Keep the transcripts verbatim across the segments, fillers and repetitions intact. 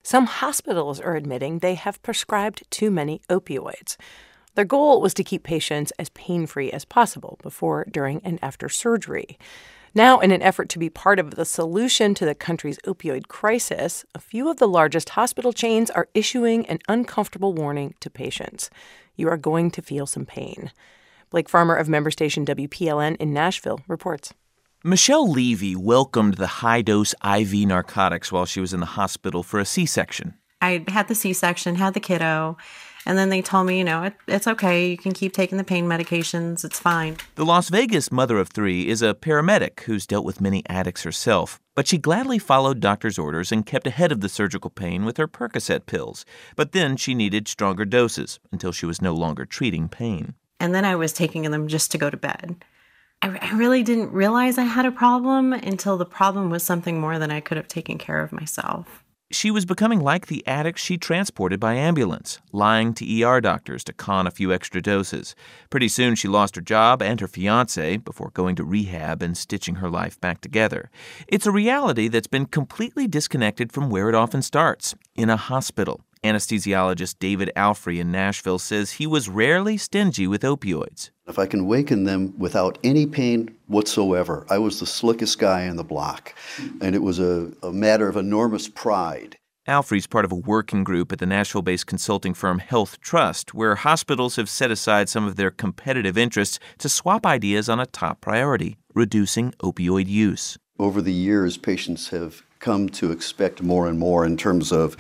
Some hospitals are admitting they have prescribed too many opioids. Their goal was to keep patients as pain-free as possible before, during, and after surgery. Now, in an effort to be part of the solution to the country's opioid crisis, a few of the largest hospital chains are issuing an uncomfortable warning to patients. You are going to feel some pain. Blake Farmer of member station W P L N in Nashville reports. Michelle Levy welcomed the high-dose I V narcotics while she was in the hospital for a C-section. I had the C-section, had the kiddo, and then they told me, you know, it, it's okay. You can keep taking the pain medications. It's fine. The Las Vegas mother of three is a paramedic who's dealt with many addicts herself, but she gladly followed doctor's orders and kept ahead of the surgical pain with her Percocet pills. But then she needed stronger doses until she was no longer treating pain. And then I was taking them just to go to bed. I, I really didn't realize I had a problem until the problem was something more than I could have taken care of myself. She was becoming like the addicts she transported by ambulance, lying to E R doctors to con a few extra doses. Pretty soon she lost her job and her fiancé before going to rehab and stitching her life back together. It's a reality that's been completely disconnected from where it often starts, in a hospital. Anesthesiologist David Alfrey in Nashville says he was rarely stingy with opioids. If I can waken them without any pain whatsoever, I was the slickest guy in the block. And it was a, a matter of enormous pride. Alfrey's part of a working group at the Nashville-based consulting firm Health Trust, where hospitals have set aside some of their competitive interests to swap ideas on a top priority, reducing opioid use. Over the years, patients have come to expect more and more in terms of,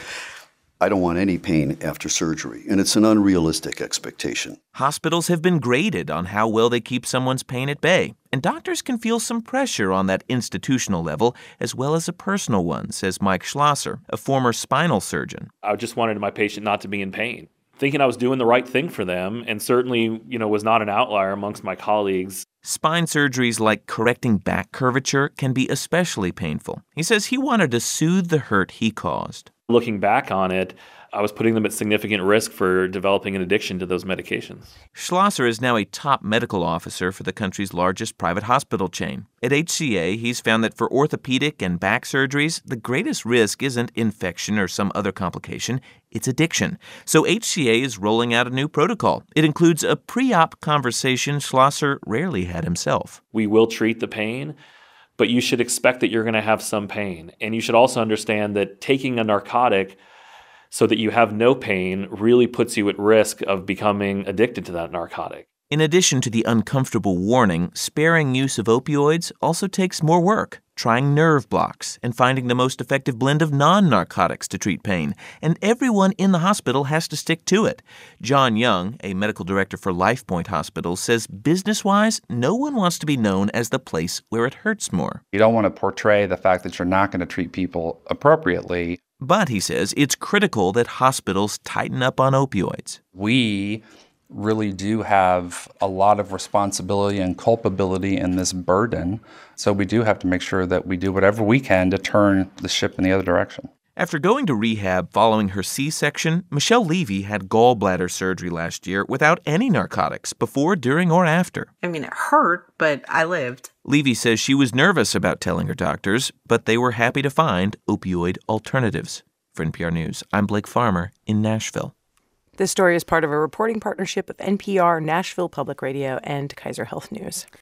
I don't want any pain after surgery, and it's an unrealistic expectation. Hospitals have been graded on how well they keep someone's pain at bay, and doctors can feel some pressure on that institutional level as well as a personal one, says Mike Schlosser, a former spinal surgeon. I just wanted my patient not to be in pain, thinking I was doing the right thing for them, and certainly, you know, was not an outlier amongst my colleagues. Spine surgeries like correcting back curvature can be especially painful. He says he wanted to soothe the hurt he caused. Looking back on it, I was putting them at significant risk for developing an addiction to those medications. Schlosser is now a top medical officer for the country's largest private hospital chain. At H C A, he's found that for orthopedic and back surgeries, the greatest risk isn't infection or some other complication, it's addiction. So H C A is rolling out a new protocol. It includes a pre-op conversation Schlosser rarely had himself. We will treat the pain, but you should expect that you're going to have some pain. And you should also understand that taking a narcotic so that you have no pain really puts you at risk of becoming addicted to that narcotic. In addition to the uncomfortable warning, sparing use of opioids also takes more work, trying nerve blocks and finding the most effective blend of non-narcotics to treat pain. And everyone in the hospital has to stick to it. John Young, a medical director for LifePoint Hospital, says business-wise, no one wants to be known as the place where it hurts more. You don't want to portray the fact that you're not going to treat people appropriately. But, he says, it's critical that hospitals tighten up on opioids. We really do have a lot of responsibility and culpability in this burden. So we do have to make sure that we do whatever we can to turn the ship in the other direction. After going to rehab following her C-section, Michelle Levy had gallbladder surgery last year without any narcotics before, during, or after. I mean, it hurt, but I lived. Levy says she was nervous about telling her doctors, but they were happy to find opioid alternatives. For N P R News, I'm Blake Farmer in Nashville. This story is part of a reporting partnership of N P R, Nashville Public Radio, and Kaiser Health News.